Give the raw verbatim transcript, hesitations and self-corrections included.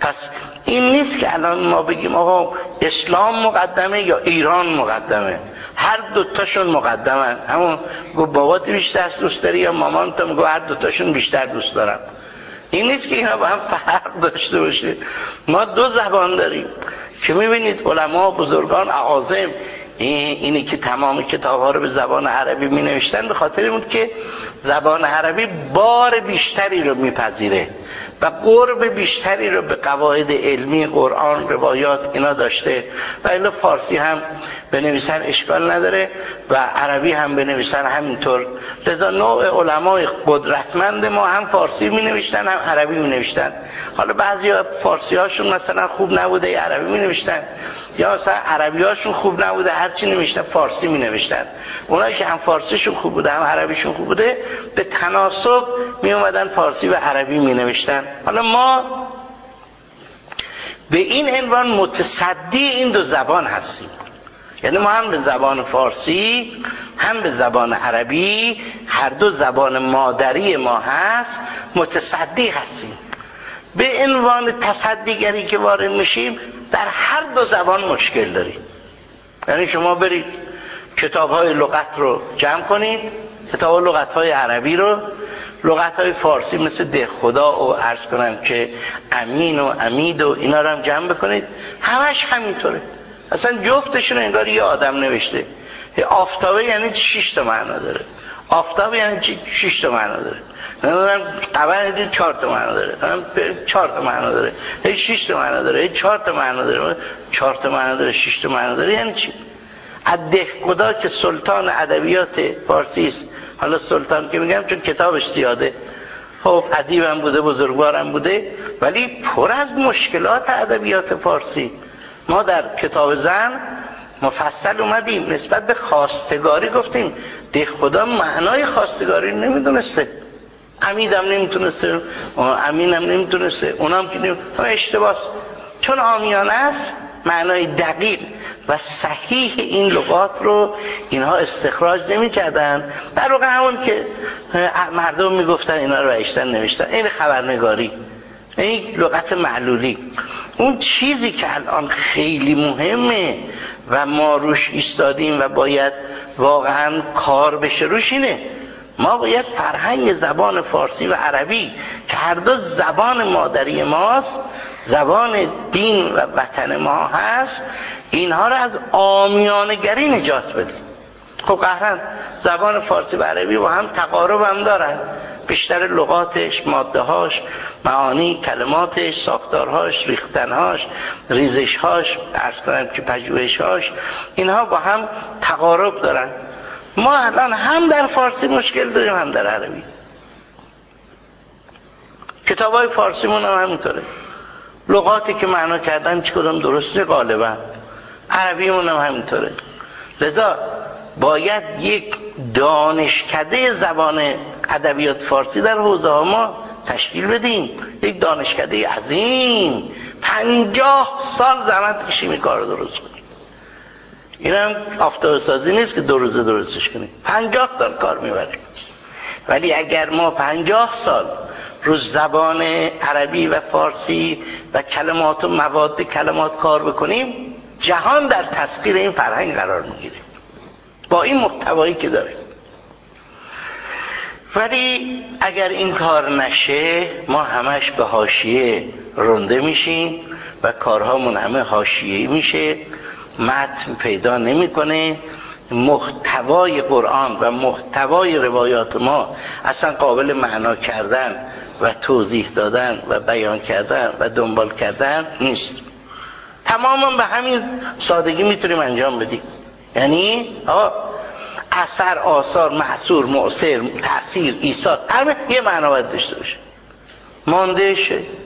پس این نیست که الان ما بگیم آقا اسلام مقدمه یا ایران مقدمه، هر دوتاشون مقدمن. همون گفت بابات بیشتر دوست داری یا مامان، تا میگه هر دوتاشون بیشتر دوست دارم. این نیست که اینا با هم فرق داشته باشه. ما دو زبان داریم که میبینید علما بزرگان اعاظم اینی که تمام کتاب‌ها رو به زبان عربی می نوشتن به خاطر این بود که زبان عربی بار بیشتری رو میپذیره و قرب بیشتری رو به قواعد علمی قرآن روایات اینا داشته، و الا فارسی هم بنویسن اشکال نداره و عربی هم بنویسن همینطور. لذا نوع علمای قدرتمند ما هم فارسی می نوشتن هم عربی می نوشتن. حالا بعضی فارسی هاشون مثلا خوب نبوده عربی می نوشتن، یا مثلا عربی هاشون خوب نبوده هرچی نوشتن فارسی می نوشتن. اونایی که هم فارسیشون خوب بوده هم عربیشون خوب بوده به تناسب می اومدن فارسی و عربی می نوشتن. حالا ما به این عنوان متصدی این دو زبان هستیم، یعنی ما هم به زبان فارسی هم به زبان عربی، هر دو زبان مادری ما هست، متصدی هستیم. به عنوان تصدیگری که وارد میشیم در هر دو زبان مشکل داریم. یعنی شما برید کتاب‌های لغت رو جمع کنید، کتاب لغت‌های عربی رو، لغت‌های فارسی مثل ده خدا و عرض کنم که امین و امید و اینا رو هم جمع بکنید، همش همینطوره. اصلا جفتشون انگار یه آدم نوشته. آفتابه یعنی شش تا معنا داره، آفتاب یعنی شش تا معنا داره، نمیدونم قمر یعنی چهار تا معنا داره، چهار تا معنا داره، هی شش تا معنا داره، هی چهار تا معنا داره، چهار تا معنا داره، شش تا معنا داره. یعنی چی؟ ده خدا که سلطان ادبیات فارسی است، حالا سلطان که میگم چون کتابش زیاده، خب ادیبم بوده بزرگوارم بوده، ولی پر از مشکلات ادبیات فارسی. ما در کتاب زن مفصل اومدیم نسبت به خواستگاری گفتیم ده خدا معنای خواستگاری نمیدونسته، امیدم نمیتونسته، امینم نمیتونسته، اونام که نمیتونسته. اشتباس چون عامیانه است، معنای دقیق و صحیح این لغات رو اینها استخراج نمی کردن. در واقع همون که مردم میگفتن اینا رو رایشتن نوشتن، این خبرنگاری، این لغت معلولی. اون چیزی که الان خیلی مهمه و ما روش ایستادیم و باید واقعا کار بشه روش اینه، ما باید فرهنگ زبان فارسی و عربی که هر دو زبان مادری ماست، زبان دین و وطن ما هست، اینها رو از عامیانه‌گری نجات بدیم. خب قهرن زبان فارسی و عربی با هم تقارب هم دارن، بیشتر لغاتش، ماده‌هاش، معانی، کلماتش، ساختارهاش، ریختنهاش، ریزشهاش، عرض کنم که پژوهشهاش، اینها با هم تقارب دارن. ما الان هم در فارسی مشکل داریم هم در عربی. کتابای فارسیمون هم همینطوره، لغاتی که معنا کردن چه کدام درسته غالبا، عربیمون هم همینطوره. لذا باید یک دانشکده زبان ادبیات فارسی در حوزه ها ما تشکیل بدیم، یک دانشکده عظیم. پنجاه سال زحمت کشیم این کار رو درست کنیم. این هم آفتاب سازی نیست که دو روزه درستش کنیم، پنجاه سال کار میبریم. ولی اگر ما پنجاه سال رو زبان عربی و فارسی و کلمات و مواد کلمات کار بکنیم، جهان در تسخیر این فرهنگ قرار میگیره با این محتوایی که داره. ولی اگر این کار نشه ما همش به حاشیه رونده میشیم و کارهامون همه حاشیه‌ای میشه، متن پیدا نمیکنه، محتوای قرآن و محتوای روایات ما اصلا قابل معنا کردن و توضیح دادن و بیان کردن و دنبال کردن نیست. تماما به همین سادگی میتونیم انجام بدیم. یعنی آقا اثر، آثار، محصور، مؤثر، تأثیر، ایثار، همه یه معنا باید داشته باشه. مانده شه